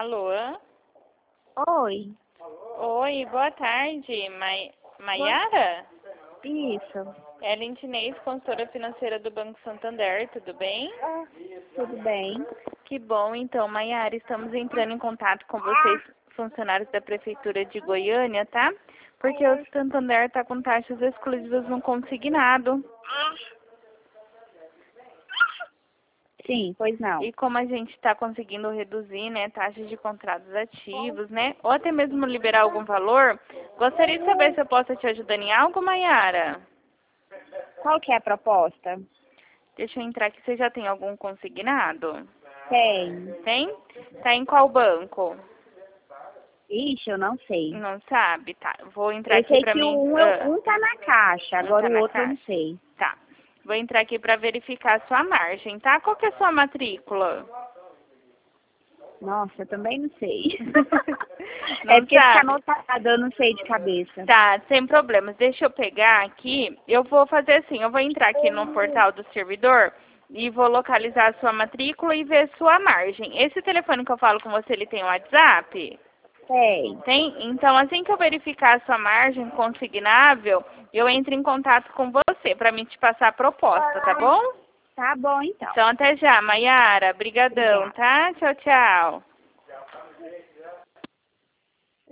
Alô? Oi. Oi, boa tarde. Maiara? Isso. É a Lindinês, consultora financeira do Banco Santander, tudo bem? Tudo bem? Que bom, então, Maiara, estamos entrando em contato com vocês, funcionários da Prefeitura de Goiânia, tá? Porque o Santander está com taxas exclusivas no consignado. Sim, pois não. E como a gente está conseguindo reduzir, né, taxas de contratos ativos, né, ou até mesmo liberar algum valor, gostaria de saber se eu posso te ajudar em algo, Maiara? Qual que é a proposta? Deixa eu entrar aqui, você já tem algum consignado? Tem. Tem? Tá em qual banco? Ixi, eu não sei. Não sabe? Tá, vou entrar Eu aqui sei pra que mim. um tá na caixa, agora tá o na outro eu não caixa? sei. Tá. Vou entrar aqui pra verificar a sua margem, tá? Qual que é a sua matrícula? Nossa, eu também não sei. Não É porque fica sabe? anotado, eu não sei de cabeça. Tá, sem problemas. Deixa eu pegar aqui. Eu vou fazer assim, eu vou entrar aqui no portal do servidor e vou localizar a sua matrícula e ver sua margem. Esse telefone que eu falo com você, ele tem WhatsApp? Tem. Tem? Então, assim que eu verificar a sua margem consignável, eu entro em contato com você para mim te passar a proposta, tá bom? Tá bom, então. Então, até já, Maiara. Brigadão, Obrigada. tá? Tchau, tchau.